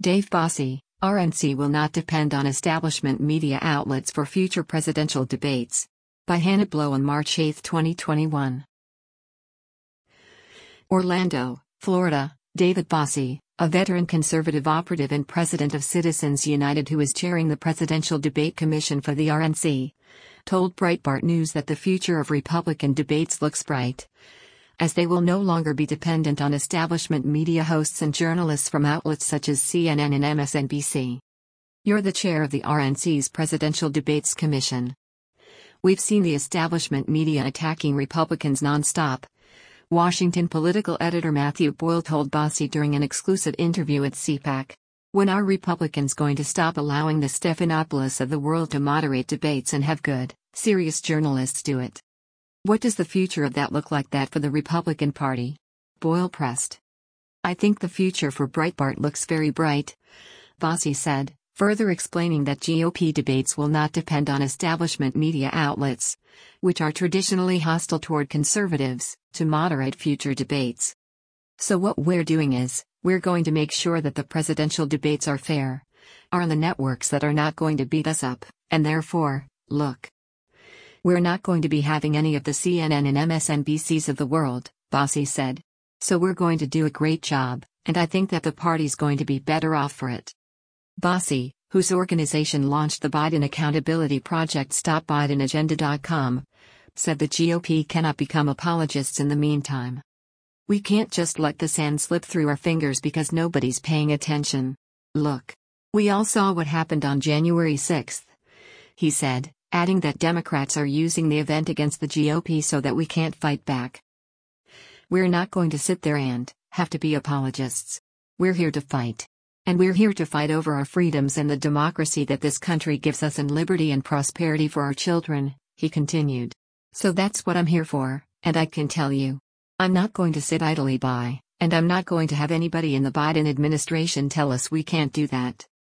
Dave Bossie, RNC will not depend on establishment media outlets for future presidential debates. By Hannah Blow on March 8, 2021. Orlando, Florida. David Bossie, a veteran conservative operative and president of Citizens United who is chairing the Presidential Debate Commission for the RNC, told Breitbart News that the future of Republican debates looks bright, as they will no longer be dependent on establishment media hosts and journalists from outlets such as CNN and MSNBC. You're the chair of the RNC's Presidential Debates Commission. We've seen the establishment media attacking Republicans nonstop, Washington political editor Matthew Boyle told Bossie during an exclusive interview at CPAC. When are Republicans going to stop allowing the Stephanopoulos of the world to moderate debates and have good, serious journalists do it? What does the future of that look like for the Republican Party? Boyle pressed. I think the future for Breitbart looks very bright, Bossie said, further explaining that GOP debates will not depend on establishment media outlets, which are traditionally hostile toward conservatives, to moderate future debates. So what we're doing is, we're going to make sure that the presidential debates are fair, are on the networks that are not going to beat us up, and therefore, look. We're not going to be having any of the CNN and MSNBCs of the world, Bossie said. So we're going to do a great job, and I think that the party's going to be better off for it. Bossie, whose organization launched the Biden Accountability Project StopBidenAgenda.com, said the GOP cannot become apologists in the meantime. We can't just let the sand slip through our fingers because nobody's paying attention. Look. We all saw what happened on January 6, he said, adding that Democrats are using the event against the GOP so that we can't fight back. We're not going to sit there and have to be apologists. We're here to fight. And we're here to fight over our freedoms and the democracy that this country gives us and liberty and prosperity for our children, he continued. So that's what I'm here for, and I can tell you. I'm not going to sit idly by, and I'm not going to have anybody in the Biden administration tell us we can't do that.